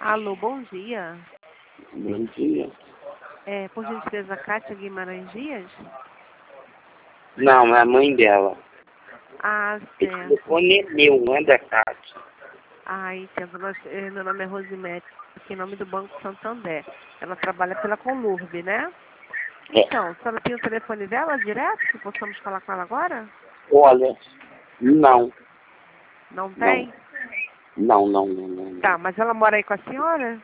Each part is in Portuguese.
Alô, bom dia. Bom dia. Por gentileza, Kátia Guimarães Dias? Não, é a mãe dela. Ah, O certo. telefone é meu, não é da Cátia. Ah, entendo. Meu nome é Rosimete, aqui em nome do Banco Santander. Ela trabalha pela Conlurb, né? É. Então, a senhora tem o telefone dela direto, que possamos falar com ela agora? Olha, não. Não tem? Não. Tá, mas ela mora aí com a senhora?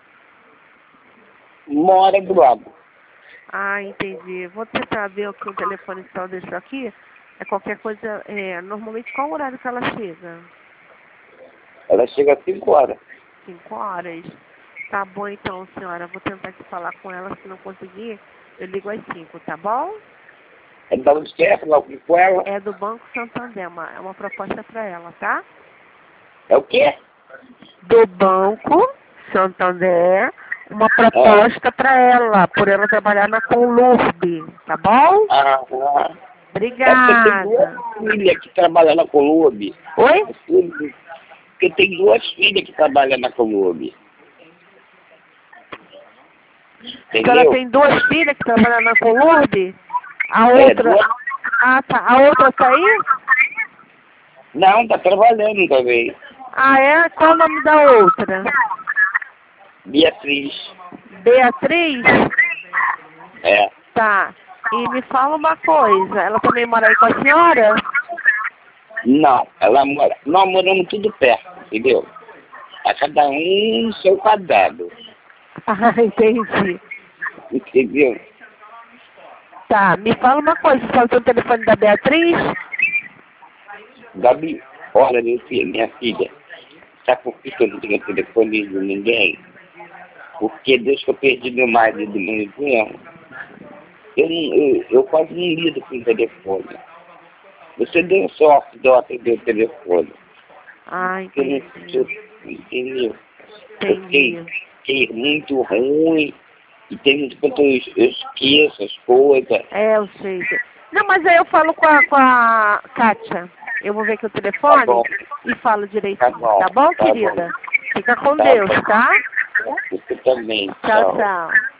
Mora do lado. Ah, entendi. Vou tentar ver aqui o telefone que ela deixou aqui. É qualquer coisa, normalmente qual horário que ela chega? Ela chega às 5 horas. 5 horas? Tá bom então, senhora. Vou tentar aqui falar com ela. Se não conseguir, eu ligo às 5, tá bom? É da onde quer falar com ela? É do Banco Santander. É uma proposta para ela, tá? É o quê? Do Banco Santander. Uma proposta para ela, por ela trabalhar na Conlurb, tá bom? É porque tem Obrigada. duas filhas que trabalham na Conlurb. Oi? Porque tem duas filhas que trabalham na Conlurb. A senhora Entendeu? tem duas filhas que trabalham na Conlurb? A É, outra... duas... Ah, tá. A outra tá aí? Não, tá trabalhando também. Ah, é? Qual o nome da outra? Beatriz. Beatriz? É. Tá. E me fala uma coisa. Ela também mora aí com a senhora? Não, ela mora... Nós moramos tudo perto, entendeu? A cada um no seu quadrado. Ah, entendi. Entendeu? Tá. Me fala uma coisa. Você tem o telefone da Beatriz? Gabi, olha, minha filha, sabe por que eu não tenho telefone de ninguém? Porque desde que eu perdi meu marido no inverno, eu quase não lido com o telefone. Você deu sorte de eu atender o telefone. Ah, Porque eu entendi. não, entendeu? Eu Entendi. fiquei muito ruim e tem muito quanto eu esqueço as coisas. Eu sei. Não, mas aí eu falo com a Kátia. Eu vou ver aqui o Tá telefone bom, e falo tá direitinho. bom, Tá bom, tá bom. querida? Fica com Tá Deus, bom. tá? Você também, Tchau, tchau. tchau.